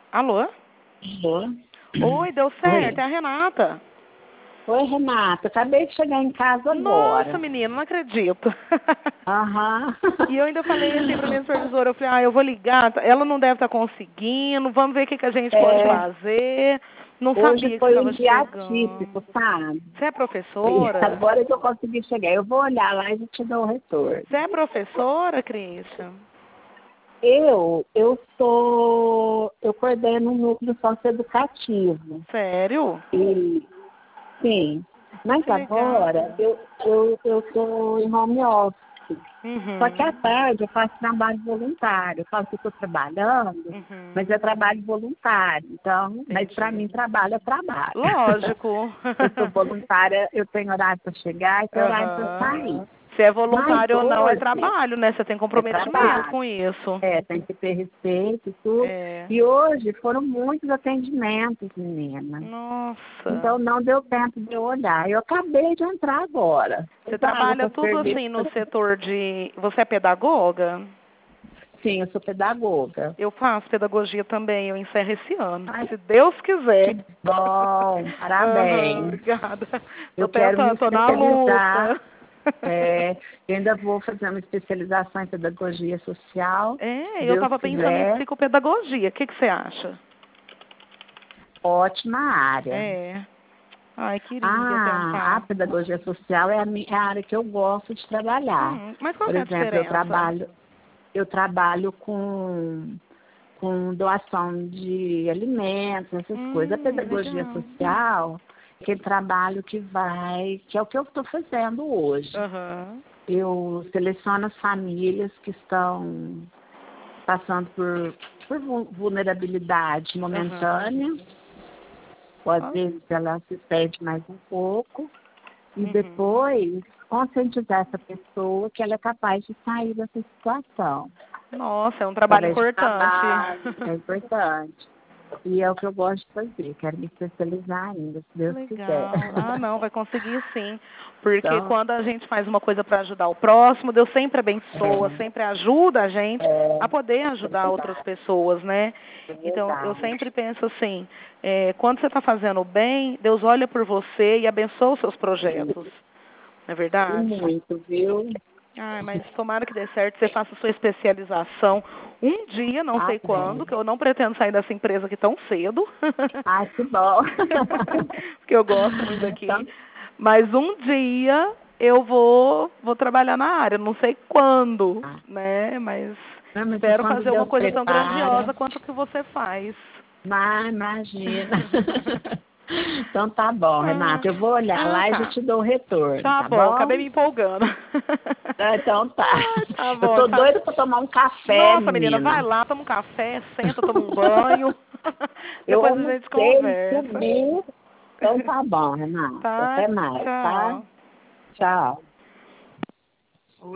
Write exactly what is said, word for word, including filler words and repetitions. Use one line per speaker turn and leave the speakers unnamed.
Alô?
Alô?
Oi, deu certo,
Oi.
é a Renata.
Oi, Renata. Acabei de chegar em casa
Nossa,
agora.
menina, não acredito.
Aham.
E eu ainda falei assim pra minha supervisora, eu falei, ah, eu vou ligar, ela não deve estar conseguindo, vamos ver o que, que a gente pode
É,
fazer. Não
hoje
sabia que você
foi um
estava
dia
chegando.
atípico, sabe?
Você é
E
professora?
agora que eu consegui chegar. Eu vou olhar lá e te dou o retorno.
Você é professora, Cristian?
Eu, eu sou, eu coordeno um núcleo socioeducativo.
Sério?
E, sim, mas
Que legal.
agora eu eu eu estou em home office. Só que à
Uhum.
tarde eu faço trabalho voluntário. Eu falo que estou trabalhando, mas é
Uhum.
trabalho voluntário. Então, mas para
Entendi.
mim trabalho é trabalho.
Lógico.
Eu sou voluntária, eu tenho horário para chegar e tenho horário para
Aham.
sair.
Se é
Mas
voluntário ou não, é
hoje
trabalho, né? Você tem
é
comprometimento
trabalho.
com isso.
É, tem que ter respeito e tudo.
É.
E hoje foram muitos atendimentos, menina.
Nossa.
Então não deu tempo de eu olhar. Eu acabei de entrar agora.
Você
Eu pago
trabalha
com
tudo
serviço.
assim no setor de. Você é pedagoga?
Sim, eu sou pedagoga.
Eu faço pedagogia também, eu encerro esse ano.
Ai,
Se Deus
que
quiser.
bom,
Aham,
parabéns.
obrigada. Tô
Eu quero me
tentando, tô na
especializar.
luta.
É, eu ainda vou fazer uma especialização em pedagogia social,
É,
se
eu
Deus
tava pensando em
quiser.
psicopedagogia. O que, que você acha?
Ótima área.
É. Ai, queria
Ah, a
tentar.
pedagogia social é a, minha, é a área que eu gosto de trabalhar.
Hum, mas qual
Por
que é a
exemplo, eu
diferença?
trabalho, eu trabalho com, com doação de alimentos, essas coisas. A
Hum,
pedagogia
legal.
social é aquele trabalho que vai, que é o que eu estou fazendo hoje.
Aham.
Eu seleciono as famílias que estão passando por, por vu- vulnerabilidade
Aham.
momentânea, ou às
Ó,
vezes ela se perde mais um pouco, e
uhum.
depois conscientizar essa pessoa que ela é capaz de sair dessa situação.
Nossa, é um trabalho
Através de
importante.
trabalho, é importante. E é o que eu gosto de fazer, quero me especializar ainda, se Deus quiser.
Legal. Ah, não, vai conseguir sim. Porque
Então,
quando a gente faz uma coisa para ajudar o próximo, Deus sempre abençoa, sempre ajuda a gente
é,
a poder
é
ajudar outras
verdade,
pessoas, né?
é
Então, eu
verdade.
sempre penso assim, é, quando você está fazendo o bem, Deus olha por você e abençoa os seus projetos. Não é
E
verdade?
muito, viu?
Ai, mas tomara que dê certo, você faça sua especialização um dia, não sei quando,
Amém.
que eu não pretendo sair dessa empresa aqui tão cedo,
Ai, que bom.
porque eu gosto muito daqui.
Então,
Mas um dia eu vou vou trabalhar na área, não sei quando,
tá.
né? Mas
Não, mas
espero
quando
fazer uma
Deus
coisa tão
prepara,
grandiosa quanto o que você faz.
mas imagina. Então tá bom,
ah,
Renata. Eu vou olhar
ah,
lá e já
tá.
te dou o retorno,
Tá
tá
bom,
bom?
acabei me empolgando.
Ah, então tá.
ah, tá
Eu
bom,
tô
tá.
doida pra tomar um café,
Nossa, menina, vai
menina.
lá, toma um café, senta, toma um banho.
Eu
Depois a gente
almocei,
conversa.
comi. Então tá bom, Renata.
Tá?
Até mais, tá?
Tchau.
Tchau.